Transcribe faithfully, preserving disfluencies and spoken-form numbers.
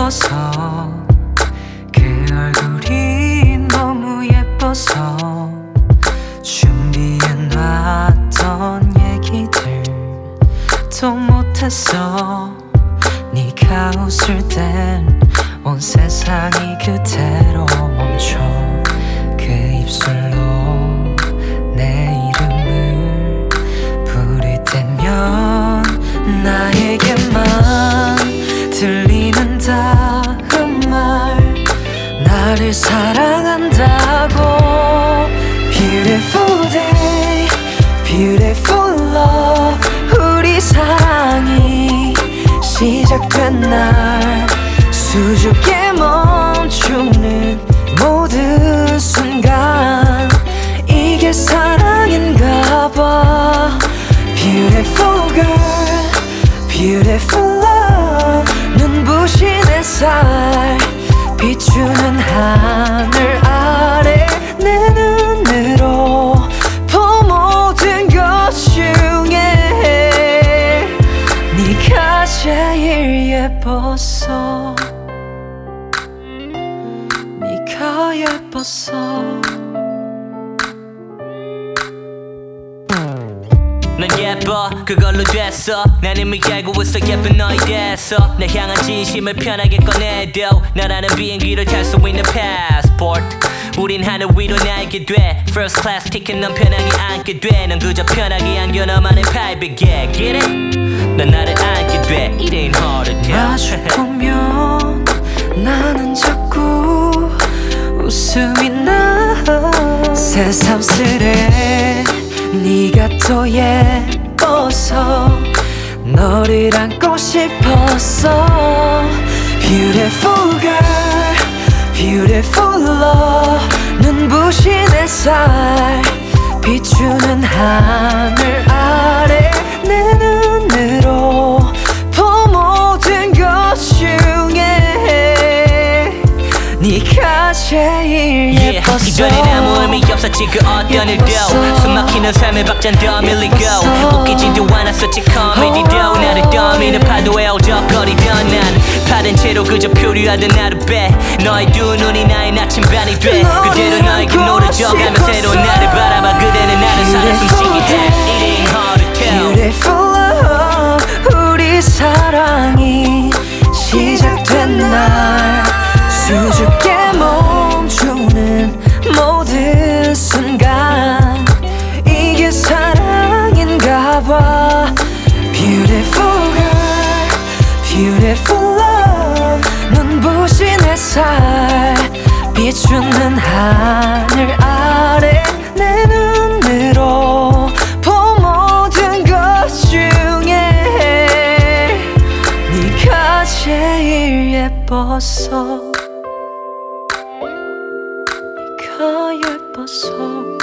예뻐서 그 얼굴이 너무 예뻐서 준비해놨던 얘기들 또 못했어. 네가 웃을 땐 온 세상이 그대로 멈춰. 그 입술로 내 이름을 부를 때면 나에게만 들리는 다음 말, 나를 사랑한다고. Beautiful day, beautiful love. 우리 사랑이 시작된 날 수줍게 멈추는 모든 순간, 이게 사랑인가 봐. Beautiful girl, beautiful love. 눈부신 햇살 비추는 하늘 아래 내 눈으로 본 모든 것 중에 네가 제일 예뻤어. 네가 예뻤어. 넌 예뻐 그걸로 됐어. 난 이미 알고 있어 예쁜 너에 대해서. 내 향한 진심을 편하게 꺼내도 너라는 비행기를 탈 수 있는 passport. 우린 하늘 위로 날게 돼. First class ticket 넌 편하게 앉게 돼. 넌 그저 편하게 안겨 너만의 private jet. Get it? 넌 나를 안게 돼. It ain't hard to tell. 마주보면 나는 자꾸 웃음이 나. 새삼스레 네가 또 예뻐서 너를 안고 싶었어. Beautiful girl, beautiful love. 눈부신 햇살 비추는 하늘 아래 내 눈으로 본 모든 것 중에 네가 제일 예뻤어. yeah, 이전엔 아무 의미 없었지 그 어떤 일도. 숨막히는 삶의 박자는 더 밀리고 웃기지도 않았었지 코미디도. 나를 떠미는 파도에 어적거리던 난 파된 채로 그저 표류하던 하루 배. 너의 두 눈이 나의 나침반이 돼. 그대로 너에게 노려져가며 새로운 나를 바라봐. 그대는 나를 살아 숨쉬게 해. It ain't hard to tell. Beautiful love. 우리 사랑이 시작된 날 수줍게 멈추는 모든 순간, 이게 사랑인가 봐. Beautiful girl, beautiful love. 눈부신 햇살 비추는 하늘 아래 내 눈으로 본 모든 것 중에 네가 제일 예뻤어. 네가 예뻤어.